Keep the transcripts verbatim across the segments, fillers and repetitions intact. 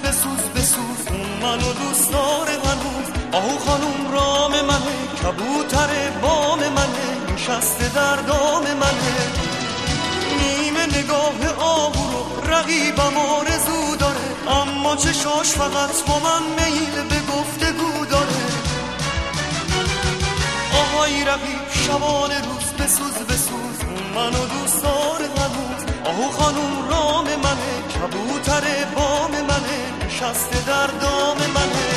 بسوز بسوز اون منو دوست داره هنوز. آهو خانوم رام منه، کبوتر بام منه، نشسته در دام منه. نیمه نگاه آهو رو رقیبم آرزو داره، اما چشاش فقط با من میل به گفتگو داره. آهای رقیب شبان روز بسوز بسوز اون منو دوست داره هنوز. آهو خانوم رام منه، کبوتر بام منه، نشسته در دام منه.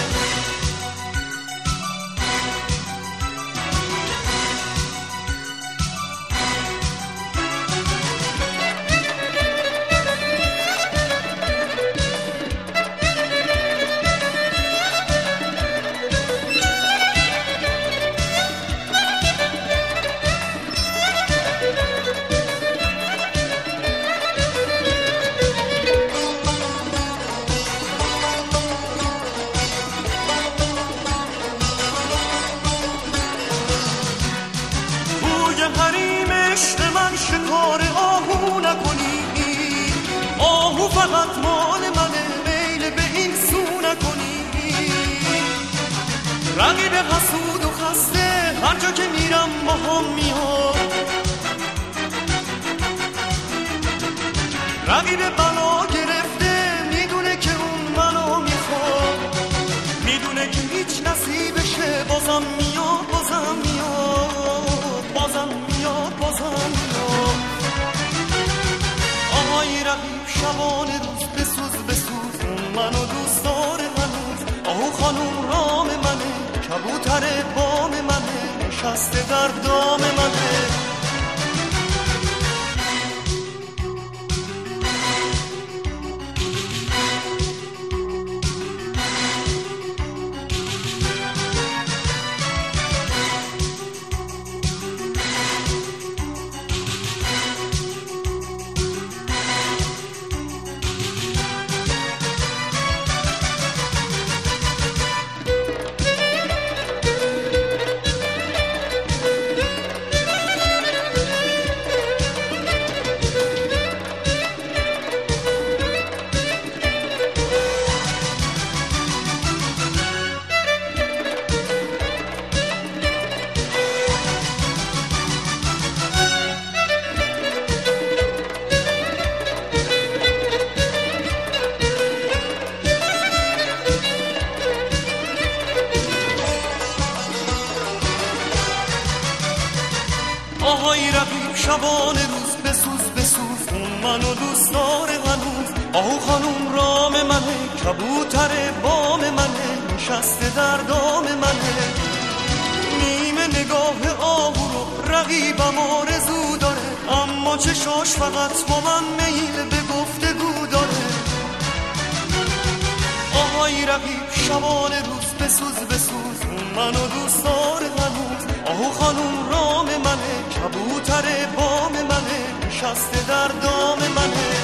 فقط مال منه، میل به این سو نکنی. رقیب حسود و خسته هر جا که میرم با هم میاد. رقیب بلا گرفته میدونه که اون منو میخواد، میدونه که هیچ نصیبشه. بازم میاد بازم میاد بازم میاد بازم میاد. آهای رقیب شبان روز بسوز بسوز اون منو دوست داره هنوز. آهو خانوم رام منه، کبوتر بام منه، نشسته در دام منه. آهای رقیب شبان روز بسوز بسوز اون منو دوست داره هنوز. آهو خانوم رام منه، کبوتر بام منه، نشسته در دام منه. نیمه نگاه آهو رو رقیبم آرزو داره، اما چشاش فقط با من میل به گفتگو داره. آهای رقیب شبان روز بسوز بسوز اون منو دوست داره هنوز. آهو خانوم رام منه، کبوتر بام منه، نشسته در دام منه.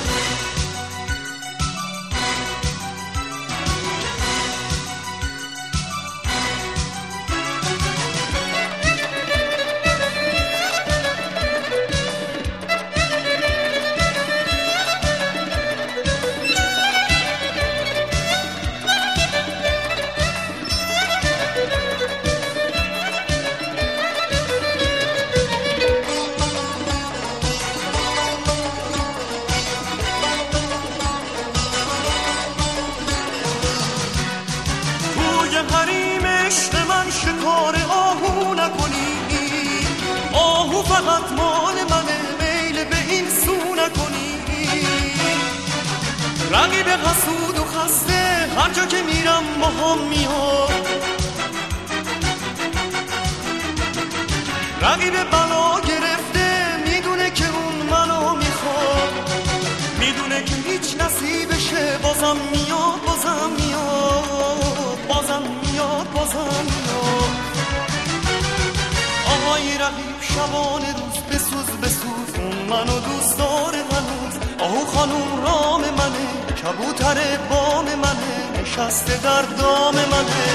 حریم عشق من شکار آهو نکنی. آهو فقط مال منه، میل به این سو نکنی. رقیب حسود و خسته هر جا که میرم با هم میاد. رقیب بلا گرفته میدونه که اون منو میخواد، میدونه که هیچ نصیبشه. بازم میاد بازم میاد بازم میاد بازم میاد. آهای رقیب شبان روز بسوز بسوز اون منو دوست داره هنوز. آهو خانوم رام منه، کبوتر بام منه، نشسته در دام منه.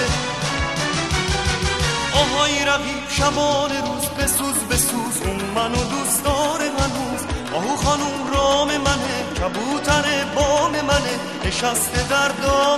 آهای رقیب شبان روز بسوز بسوز اون منو دوست داره هنوز. آهو خانوم رام منه، کبوتر بام منه، نشسته در دام